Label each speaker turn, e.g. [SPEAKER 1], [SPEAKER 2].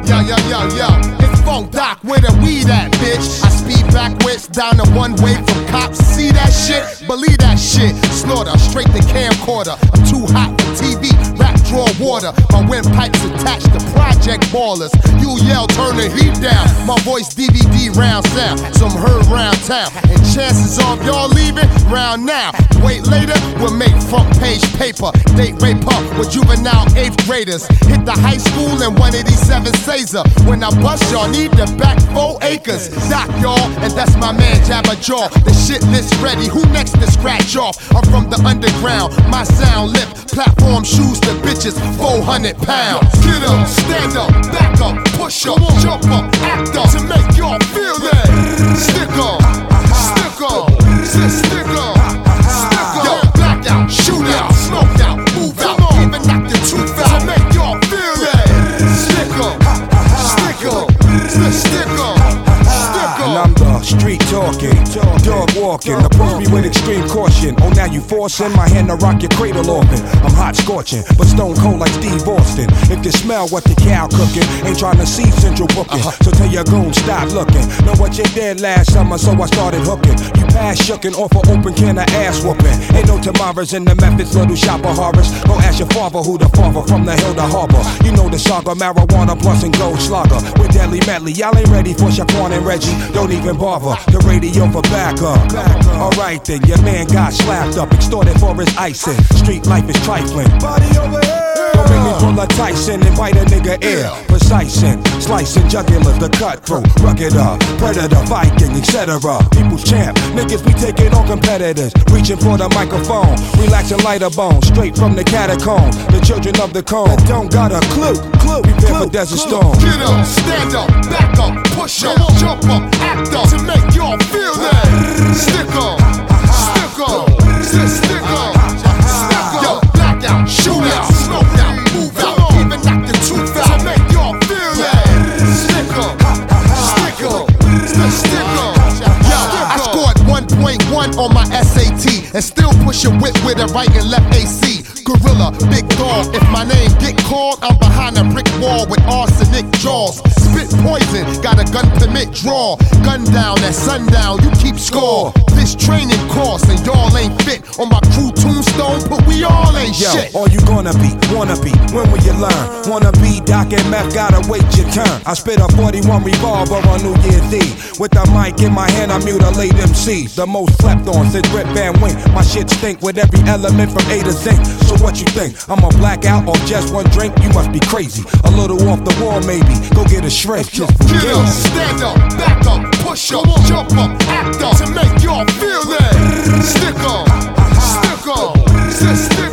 [SPEAKER 1] Yo, it's Funk Doc, where the weed at, bitch? I speed backwards down the one way from cops. See that shit? Believe that shit. Slaughter, straight to camcorder. I'm too hot for TV, rap draw water. My windpipes attached to project ballers. You yell, turn the heat down. My voice DVD round sound, some heard round town. And chances of y'all leaving round now. Wait later, we'll make front page paper. Date rape up with juvenile 8th graders. Hit the high school in 187 Caesar. When I bust y'all, need the back 4 acres. Doc y'all, and that's my man Jabba Jaw. The shit list ready, who next to scratch off? I'm from the underground, my sound lip. Platform shoes to bitches, 400 pounds. Get up, stand up, back up, push up, jump up, act up. To make y'all feel that. Stick up, stick up, stick up, stick up. Yo, black out, shoot out, smoke out, move out, even knock your tooth out. To make y'all feel that. Stick up, stick up, stick up.
[SPEAKER 2] And I'm the street talking, dog walking, approach me with extreme caution. Oh, now you forcing my hand to rock your cradle open. I'm hot scorching, but stone cold like Steve Austin. If you smell what the cow cooking, ain't trying to see central booking. So tell your goon, stop looking. Know what you did last summer, so I started hooking. You pass shucking off an open can of ass whooping. Ain't no tomorrows in the Memphis, little shop of horrors. Go ask your father who the father from the hill to harbor. You know the saga, marijuana plus and gold slugger. With deadly medley, y'all ain't ready for Shaquan and Reggie. Don't even bother, the radio for backup. Alright then, your man got slapped up, extorted for his icing. Street life is trifling. Body over here. Don't make me pull a Tyson and bite a nigga ear. Precising, slicing jugulars, the cutthroat, rugged predator, Viking, etc. People's champ, niggas be taking on competitors. Reaching for the microphone, relaxing lighter bones. Straight from the catacombs, the children of the cone. That don't got a clue, prepare for Desert Storm.
[SPEAKER 1] Get up, stand up, back up, push up, jump up, act up. To make y'all feel that. Stick up, stick up, stick up, stick up. Yo, black out, shoot out, smoke out, move out, even knock your tooth out. To make y'all feel that. Stick up, stick up, stick up. Yo, I scored 1.1 on my SAT and still push a whip with a right and left AC. Gorilla, big dog. If my name get called, I'm behind a brick wall with arsenic jaws. Spit poison, got a gun permit draw. Gun down at sundown, you keep score. This training course and y'all ain't fit. On my crew tombstone, but we all ain't shit.
[SPEAKER 2] All you gonna be, wanna be, when will you learn? Wanna be Doc and Meth, gotta wait your turn. I spit a 41 revolver on New Year's Eve. With the mic in my hand, I mutilate MCs. The most slept on since Rip Van Wink. My shit stink with every element from A to Z. So what you think? I'm a blackout off just one drink? You must be crazy. A little off the wall maybe. Go get a shrink.
[SPEAKER 1] Get up, stand up, back up, push up, jump up, act up. To make y'all feel that. Stick up, stick up, stick